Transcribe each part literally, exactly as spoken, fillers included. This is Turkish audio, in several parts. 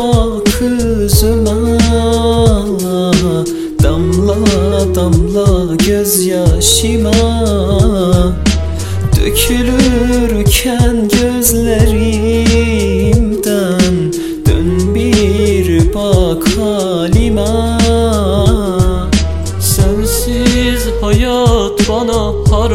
bak yüzüme, damla damla gözyaşıma. Dökülürken gözlerimden dön bir bak halime. Sensiz hayat bana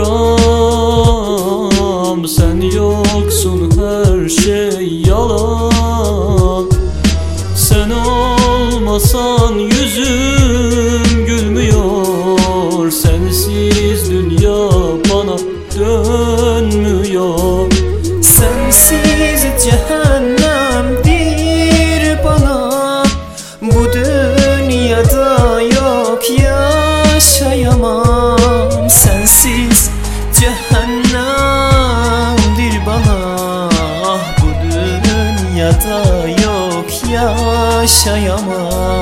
haram, sen yoksun her şey yalan. Sen olmasan yüzüm gülmüyor, sensiz dünya bana dönmüyor. Sensiz cehennemdir bana, bu dünyada yok yaşayamam. Sensiz cehennemdir bana, bu dünyada yok yaşayamam.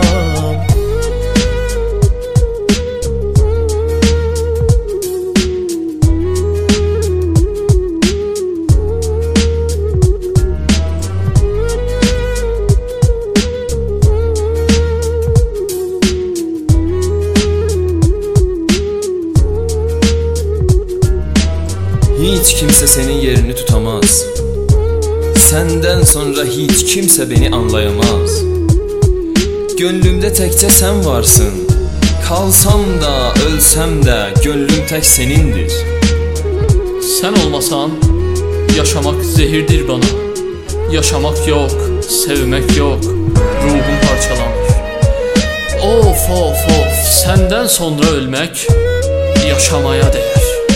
Hiç kimse senin yerini tutamaz. Senden sonra hiç kimse beni anlayamaz. Gönlümde tekçe sen varsın. Kalsam da ölsem de gönlüm tek senindir. Sen olmasan yaşamak zehirdir bana. Yaşamak yok, sevmek yok, ruhum parçalanır. Of of of, senden sonra ölmek yaşamaya değer.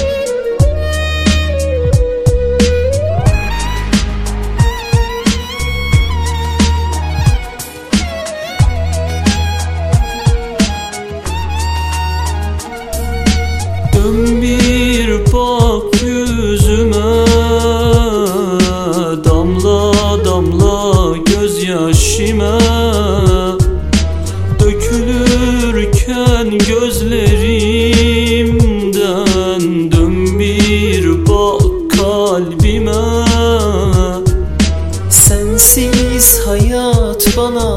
Dön bir bak yüzüme, damla damla gözyaşıma. Dökülürken gözlerimden dön bir bak kalbime. Sensiz hayat bana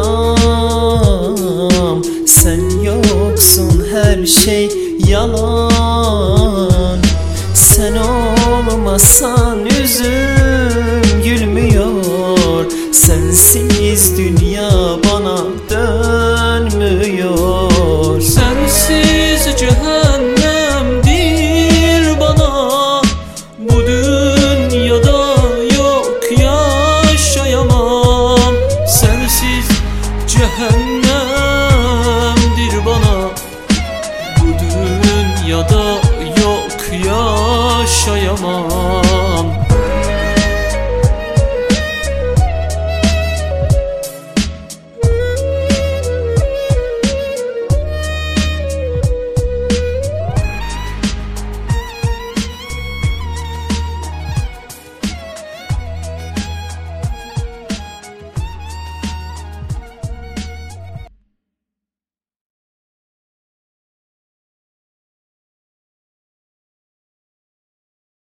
haram, sen yoksun her şey yalan. Sen olmasan yüzüm gülmüyor, sensiz dünya bana dönmüyor. Sensiz cehennemdir bana, bu dünyada yok yaşayamam. Sensiz cehennemdir bana, bu dünyada yok yaşayamam.